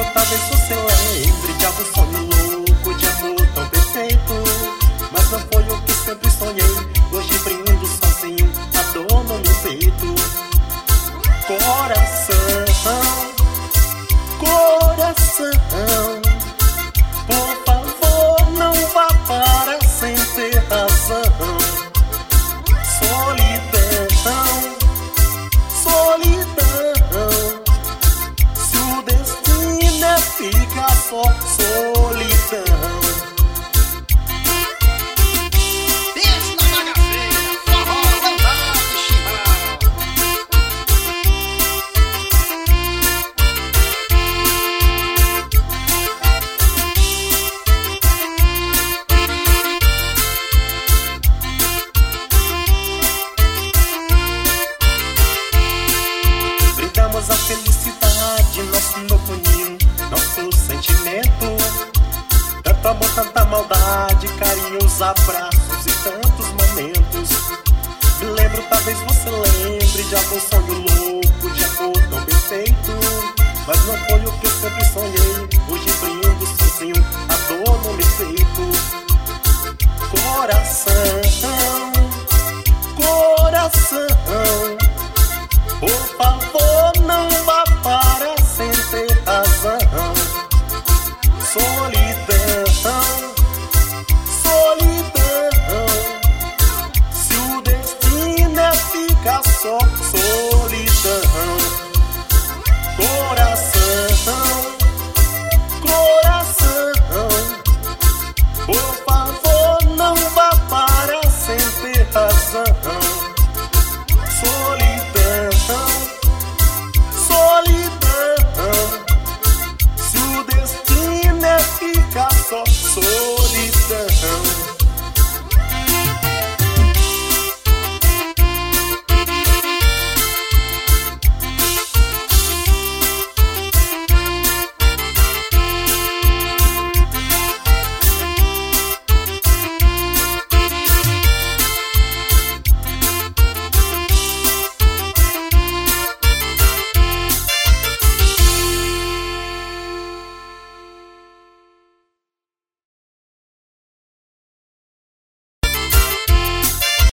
talvez você lembre de algum sonho louco, de amor tão perfeito. Mas não foi o que sempre sonhei. Hoje brindo sozinho, a dor no meu peito. Coração, coração, por favor não vá para sem ter razão. Solidão, solidão, se o destino é ficar só, solidão. Desce na bagaceira, forró, lambada e chimbal. Brindamos a felicidade, nosso novo ninho, nosso sentimento. Tanto amor, tanta maldade, carinhos, abraços e tantos momentos. Me lembro, talvez você lembre de algum sonho louco, de amor tão perfeito. Mas não foi o que eu sempre sonhei.